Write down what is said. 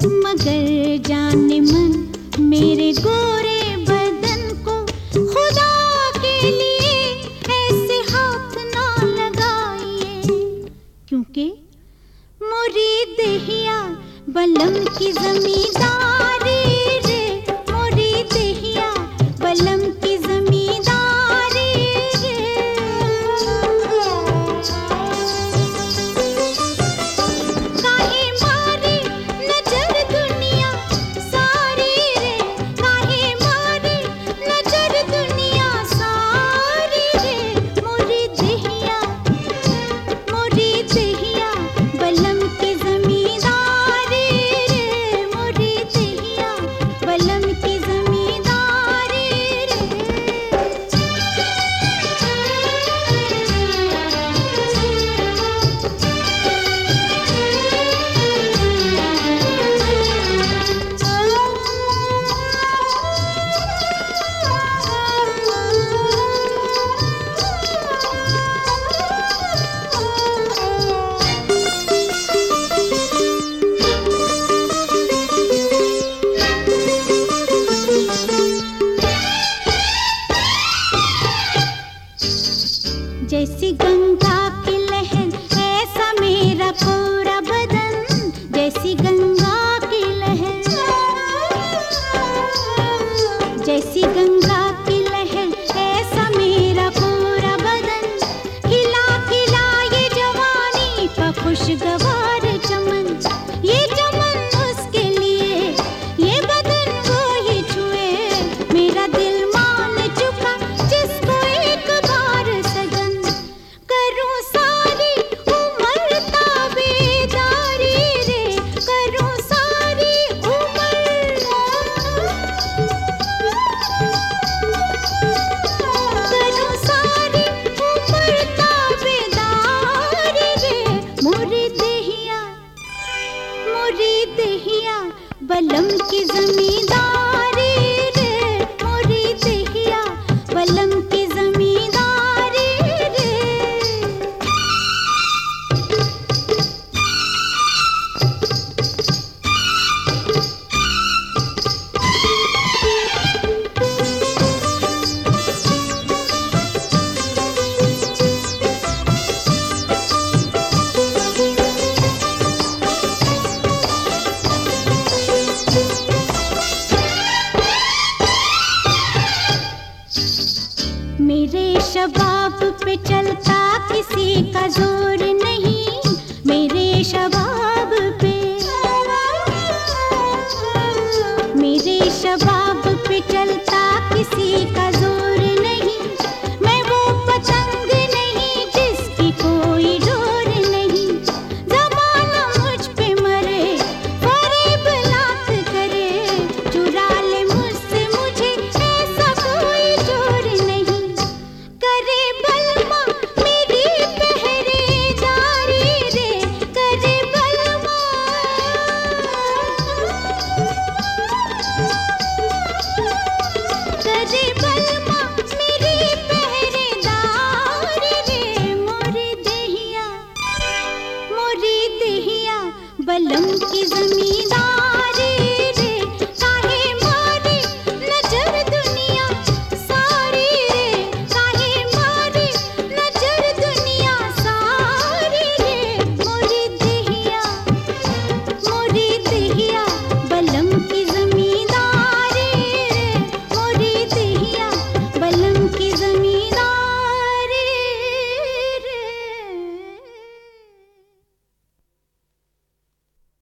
मगर जाने मन मेरे गोरे बदन को खुदा के लिए ऐसे हाथ ना लगाइए, क्योंकि मोरी देहिया बलम की जमींदारी रे, मोरी देहिया बलम की जमींदारी रे। काहे मारी नजर दुनिया सारी रे, काहे मारी नजर दुनिया सारी रे। मोरी देहिया बलम की जमींदारी रे, मोरी देहिया बलम की जमींदारी रे। जैसी गंगा की लहर ऐसा मेरा पूरा बदन, जैसी गंगा की लहर, जैसी गंगा की लहर ऐसा मेरा पूरा बदन। खिला खिला ये जवानी का खुशगवार चमन, ये चमन उसके लिए, ये बदन वो ही छुए। मेरा दिल मान चुका जिसको एक बार सजन, करूं सारी उम्र ताबेदारी रे, करूं सारी उम्र, करूं सारी उम्र ताबेदारी रे। मोरी देहिया बलम की जमींदारी रे, मोरी देहिया बलम की जमींदारी रे। मेरे शबाब पे चलता किसी का जोर नहीं, मेरे शबाब पे, मेरे शबाब पे चलता किसी का जोर नहीं। मैं वो पतंग नहीं जिसकी कोई डोर नहीं। ज़माना मुझ पे मरे, फरेब लात करे, चुरा ले मुझसे मुझे ऐसा कोई जोर नहीं। करे बलमा मेरी पहरेदारी रे, करे बलमा, करे बलमा मेरी पहरेदारी रे। मोरी देहिया बलम की जमींदारी।